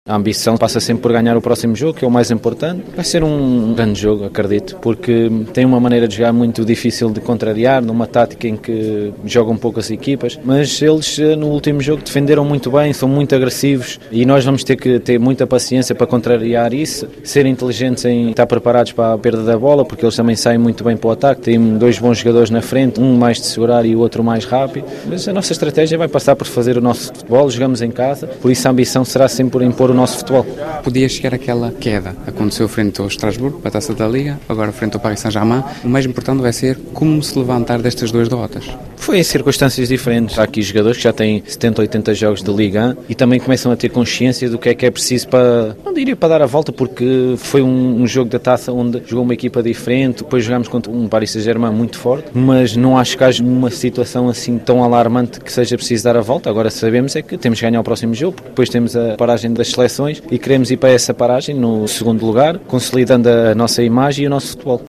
A ambição passa sempre por ganhar o próximo jogo, que é o mais importante. Vai ser um grande jogo, acredito, porque tem uma maneira de jogar muito difícil de contrariar, numa tática em que jogam poucas equipas, mas eles no último jogo defenderam muito bem, são muito agressivos e nós vamos ter que ter muita paciência para contrariar isso, ser inteligentes em estar preparados para a perda da bola, porque eles também saem muito bem para o ataque, tem dois bons jogadores na frente, um mais de segurar e o outro mais rápido, mas a nossa estratégia vai passar por fazer o nosso futebol, jogamos em casa, por isso a ambição será sempre por impor o nosso futebol. Podia chegar aquela queda. Aconteceu frente ao Estrasburgo, para a Taça da Liga, agora frente ao Paris Saint-Germain. O mais importante vai ser como se levantar destas duas derrotas. Foi em circunstâncias diferentes. Há aqui jogadores que já têm 70, 80 jogos de Liga 1 e também começam a ter consciência do que é preciso para, não diria para dar a volta, porque foi um jogo da Taça onde jogou uma equipa diferente, depois jogámos contra um Paris Saint-Germain muito forte, mas não acho que haja uma situação assim tão alarmante que seja preciso dar a volta. Agora sabemos é que temos que ganhar o próximo jogo, porque depois temos a paragem das seleções e queremos ir para essa paragem no segundo lugar, consolidando a nossa imagem e o nosso futebol.